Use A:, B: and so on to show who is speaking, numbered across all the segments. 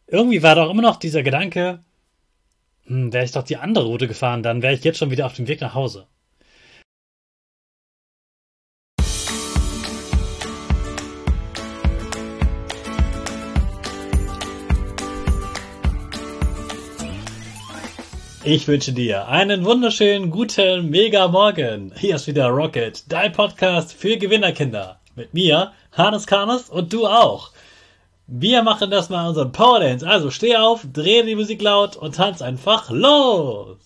A: Irgendwie war doch immer noch dieser Gedanke, wäre ich doch die andere Route gefahren, dann wäre ich jetzt schon wieder auf dem Weg nach Hause. Ich wünsche dir einen wunderschönen, guten, mega Morgen. Hier ist wieder Rocket, dein Podcast für Gewinnerkinder. Mit mir, Hannes Karnes und du auch. Wir machen das mal unseren Power Dance. Also steh auf, dreh die Musik laut und tanz einfach los.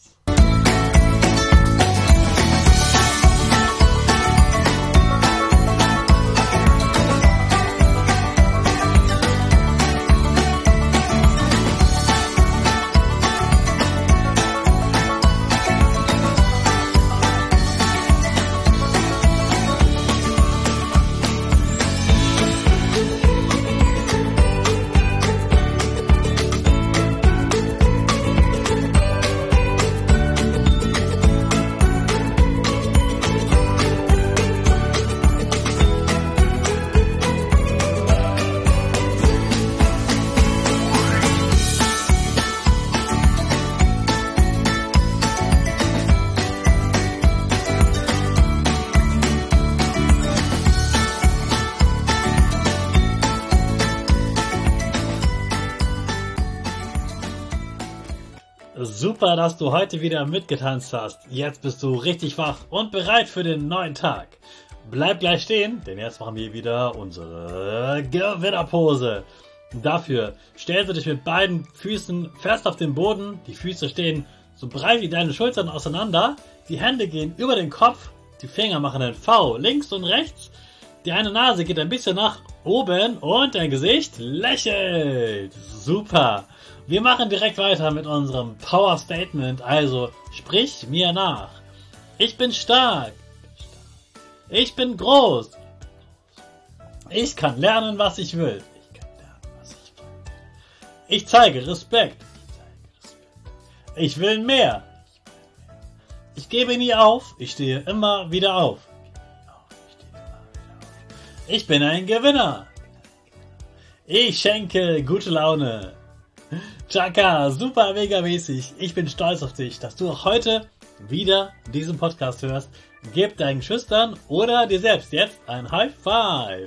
A: Super, dass du heute wieder mitgetanzt hast. Jetzt bist du richtig wach und bereit für den neuen Tag. Bleib gleich stehen, denn jetzt machen wir wieder unsere Gewinnerpose. Dafür stellst du dich mit beiden Füßen fest auf den Boden. Die Füße stehen so breit wie deine Schultern auseinander. Die Hände gehen über den Kopf. Die Finger machen ein V links und rechts. Die eine Nase geht ein bisschen nach oben und dein Gesicht lächelt. Super. Wir machen direkt weiter mit unserem Power Statement. Also sprich mir nach. Ich bin stark. Ich bin groß. Ich kann lernen, was ich will. Ich zeige Respekt. Ich will mehr. Ich gebe nie auf. Ich stehe immer wieder auf. Ich bin ein Gewinner. Ich schenke gute Laune. Chaka, super mega mäßig. Ich bin stolz auf dich, dass du auch heute wieder diesen Podcast hörst. Gib deinen Schüchtern oder dir selbst jetzt ein High Five.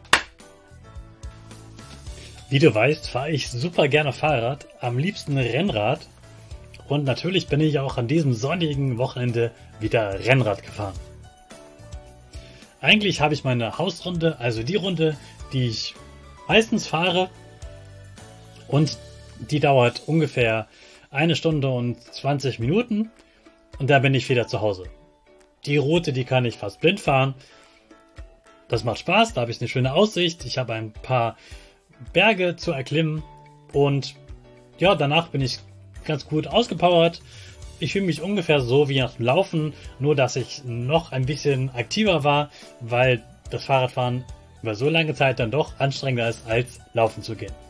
A: Wie du weißt, fahre ich super gerne Fahrrad, am liebsten Rennrad. Und natürlich bin ich auch an diesem sonnigen Wochenende wieder Rennrad gefahren. Eigentlich habe ich meine Hausrunde, also die Runde, die ich meistens fahre, und die dauert ungefähr 1 Stunde und 20 Minuten und da bin ich wieder zu Hause. Die Route, die kann ich fast blind fahren. Das macht Spaß, da habe ich eine schöne Aussicht. Ich habe ein paar Berge zu erklimmen und ja, danach bin ich ganz gut ausgepowert. Ich fühle mich ungefähr so wie nach dem Laufen, nur dass ich noch ein bisschen aktiver war, weil das Fahrradfahren über so lange Zeit dann doch anstrengender ist, als laufen zu gehen.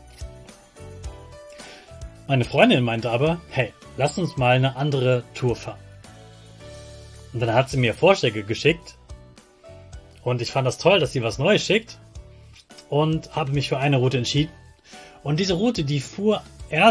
A: Meine Freundin meinte aber, hey, lass uns mal eine andere Tour fahren. Und dann hat sie mir Vorschläge geschickt und ich fand das toll, dass sie was Neues schickt und habe mich für eine Route entschieden. Und diese Route, die führte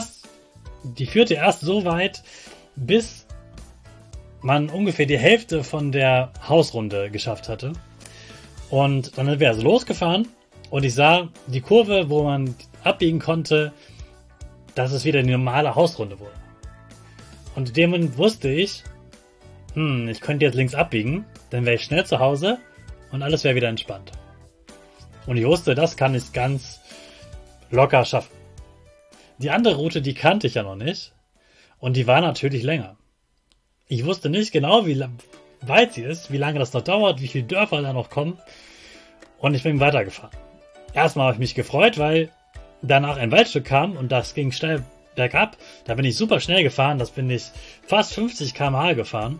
A: erst so weit, bis man ungefähr die Hälfte von der Hausrunde geschafft hatte. Und dann sind wir also losgefahren und ich sah die Kurve, wo man abbiegen konnte, dass es wieder die normale Hausrunde wurde. Und in dem Moment wusste ich, ich könnte jetzt links abbiegen, dann wäre ich schnell zu Hause und alles wäre wieder entspannt. Und ich wusste, das kann ich ganz locker schaffen. Die andere Route, die kannte ich ja noch nicht und die war natürlich länger. Ich wusste nicht genau, wie weit sie ist, wie lange das noch dauert, wie viele Dörfer da noch kommen und ich bin weitergefahren. Erstmal habe ich mich gefreut, weil danach ein Waldstück kam und das ging steil bergab. Da bin ich super schnell gefahren, das bin ich fast 50 km/h gefahren.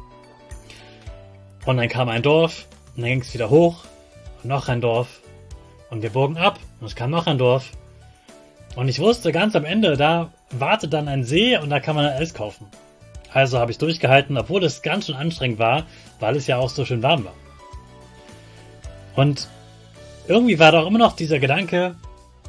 A: Und dann kam ein Dorf und dann ging es wieder hoch und noch ein Dorf und wir bogen ab und es kam noch ein Dorf. Und ich wusste ganz am Ende, da wartet dann ein See und da kann man Eis kaufen. Also habe ich durchgehalten, obwohl es ganz schön anstrengend war, weil es ja auch so schön warm war. Und irgendwie war doch immer noch dieser Gedanke,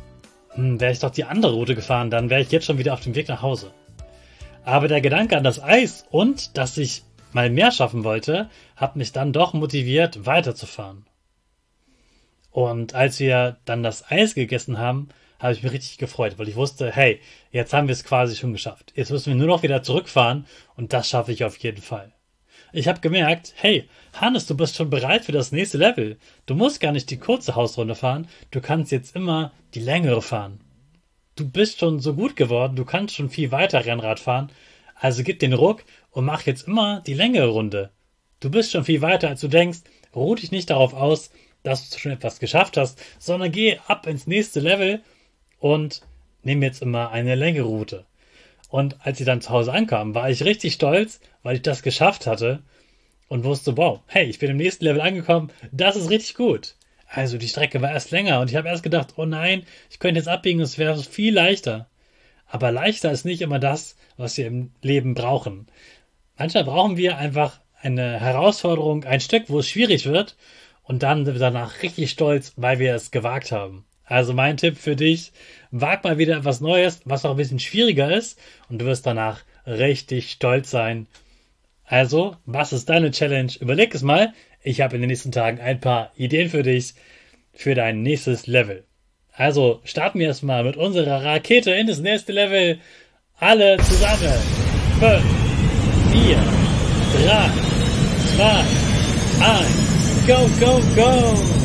A: wäre ich doch die andere Route gefahren, dann wäre ich jetzt schon wieder auf dem Weg nach Hause. Aber der Gedanke an das Eis und dass ich mal mehr schaffen wollte, hat mich dann doch motiviert, weiterzufahren. Und als wir dann das Eis gegessen haben, habe ich mich richtig gefreut, weil ich wusste, hey, jetzt haben wir es quasi schon geschafft. Jetzt müssen wir nur noch wieder zurückfahren und das schaffe ich auf jeden Fall. Ich habe gemerkt, hey, Hannes, du bist schon bereit für das nächste Level. Du musst gar nicht die kurze Hausrunde fahren, du kannst jetzt immer die längere fahren. Du bist schon so gut geworden, du kannst schon viel weiter Rennrad fahren, also gib den Ruck und mach jetzt immer die längere Runde. Du bist schon viel weiter, als du denkst, ruh dich nicht darauf aus, dass du schon etwas geschafft hast, sondern geh ab ins nächste Level und nimm jetzt immer eine längere Route. Und als ich dann zu Hause ankam, war ich richtig stolz, weil ich das geschafft hatte und wusste, wow, hey, ich bin im nächsten Level angekommen, das ist richtig gut. Also die Strecke war erst länger und ich habe erst gedacht, oh nein, ich könnte jetzt abbiegen, es wäre viel leichter. Aber leichter ist nicht immer das, was wir im Leben brauchen. Manchmal brauchen wir einfach eine Herausforderung, ein Stück, wo es schwierig wird und dann sind wir danach richtig stolz, weil wir es gewagt haben. Also mein Tipp für dich, wag mal wieder etwas Neues, was auch ein bisschen schwieriger ist und du wirst danach richtig stolz sein. Also, was ist deine Challenge? Überleg es mal. Ich habe in den nächsten Tagen ein paar Ideen für dich, für dein nächstes Level. Also, starten wir erstmal mit unserer Rakete in das nächste Level. Alle zusammen. 5, 4, 3, 2, 1. Go, go, go!